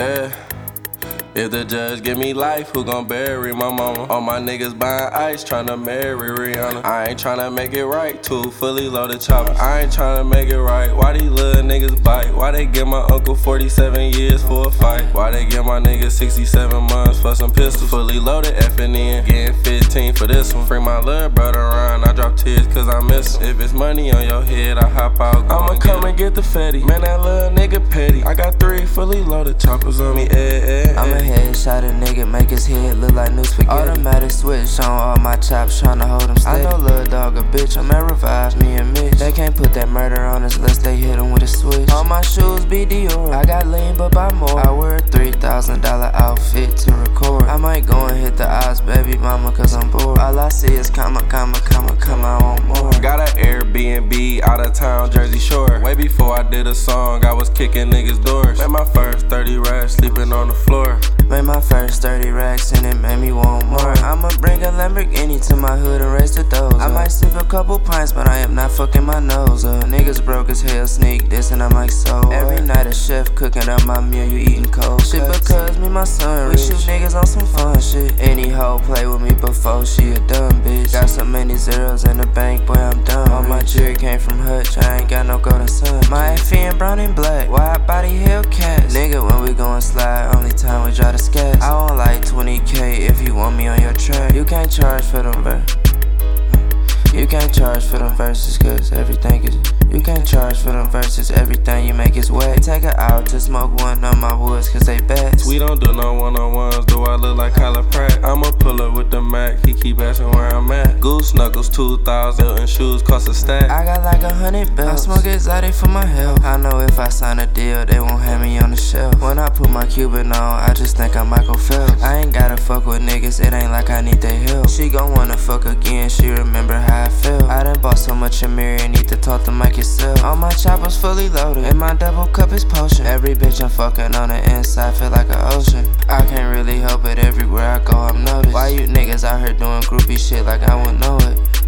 Yeah. If the judge give me life, who gon' bury my mama? All my niggas buying ice, tryna marry Rihanna. I ain't tryna make it right, two fully loaded choppers. I ain't tryna make it right, why these little niggas bite? Why they give my uncle 47 years for a fight? Why they give my niggas 67 months for some pistols? Fully loaded effing in, getting 15 for this one. Bring my little brother around, I drop tears cause I miss him. If it's money on your head, I hop out, I'ma come and get the fatty. Man, that little nigga petty. I got 3 fully loaded choppers on me, Headshot a nigga, make his head look like new spaghetti. Automatic switch on all my chops, tryna hold him steady. I know Lil Dog a bitch, I'm at Revive, me and Mitch. They can't put that murder on us unless they hit him with a switch. All my shoes be Dior, I got lean but buy more. I wear a $3,000 outfit to record. I might go and hit the odds, baby mama, cause I'm bored. All I see is comma, I want more. Got an Airbnb out of town, Jersey Shore. Way before I did a song, I was kicking niggas' doors. Made my first 30 racks, sleeping on the floor. Made my first 30 racks and it made me want more. I'ma bring a Lamborghini to my hood and raise the doors. I might sip a couple pints, but I am not fucking my nose up. Niggas broke as hell, sneak this and I'm like, so every night a chef cooking up my meal, you eating cold shit. Because me, my son, we shoot niggas on some fun shit. Any hoe play with me before she a dumb bitch. Got so many zeros in the bank, boy, I'm done. All my jewelry came from Hutch, I ain't got no golden sun. My FE in brown and black, wide body Hellcat. Nigga, when we gon' slide, only time we drive the sketch. I want like 20K if you want me on your track. You can't charge for them You can't charge for them verses cause everything is. You can't charge for them verses, everything you make is wet. Take her out to smoke one on my woods cause they best. We don't do no one-on-ones, do I look like Kyla Pratt? I'ma pull up with the Mac, he keep asking where I'm at. Goose Knuckles 2000, and shoes cost a stack. I got like 100 bells, I smoke exotic for my health. I know if I sign a deal, they won't have me on the shelf. When I put my Cuban on, I just think I'm Michael Phelps. I ain't gotta fuck with niggas, it ain't like I need their help. She gon' wanna fuck again, she remember how I felt. I done bought so much Amiri, need to talk to Mike yourself. All my choppers fully loaded, and my double cup is potion. Every bitch I'm fucking on the inside feel like an ocean. I can't really help it, everywhere I go I'm noticed. Why you niggas out here doing groupie shit like I wouldn't know it?